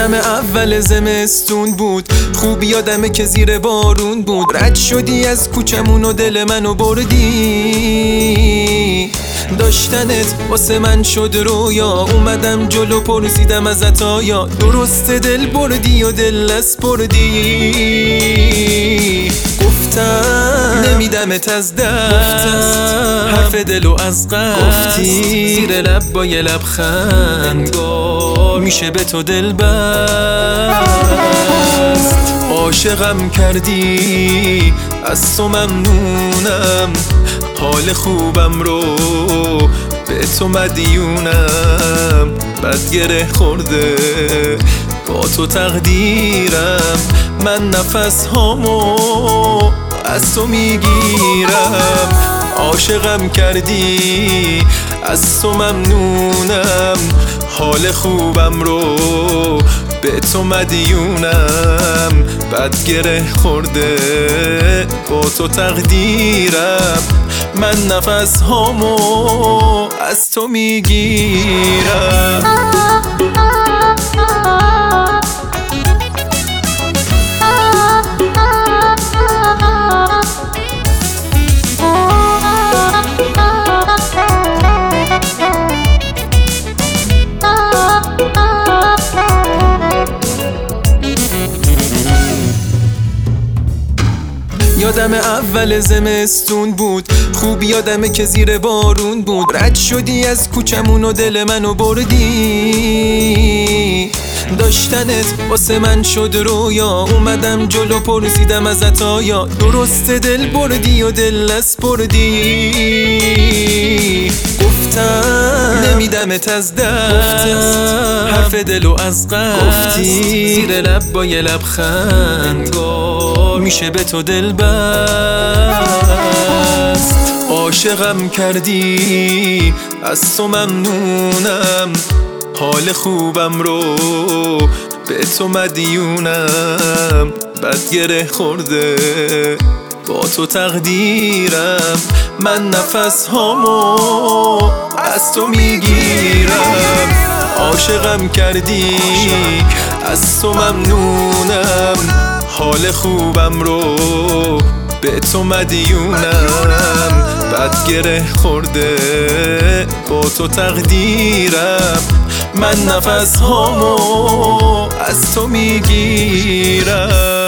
یادم اول زمستون بود، خوب یادمه که زیر بارون بود. رد شدی از کوچمون و دل منو بردی، داشتنت واسه من شد رویا. اومدم جلو پرسیدم ازت آیا درست دل بردی و دل نسپردی. گفتم نمیدمت از دست، حرف دلو از قصد زیر لب با یه لبخند میشه به تو دل بست. عاشقم کردی از تو ممنونم، حال خوبم رو به تو مدیونم. بد گره خورده با تو تقدیرم، من نفس هامو از تو میگیرم. عاشقم کردی از تو ممنونم، حال خوبم رو به تو مدیونم. بد گره خورده با تو تقدیرم، من نفس هامو از تو میگیرم. یادم اول زمستون بود، خوب یادمه که زیر بارون بود. رد شدی از کوچمون و دل منو بردی، داشتنت واسه من شد رویا. اومدم جلو پرسیدم ازت آیا درست دل بردی و دل نسپردی. گفتم نمیدمت از دست، حرف دلو از قصد زیر لب با یه لبخند میشه به تو دل بست. عاشقم کردی از تو ممنونم، حال خوبم رو به تو مدیونم. بد گره خورده با تو تقدیرم، من نفس هامو از تو میگیرم. عاشقم کردی از تو ممنونم، حال خوبم رو به تو مدیونم. بد گره خورده با تو تقدیرم، من نفس هامو از تو میگیرم.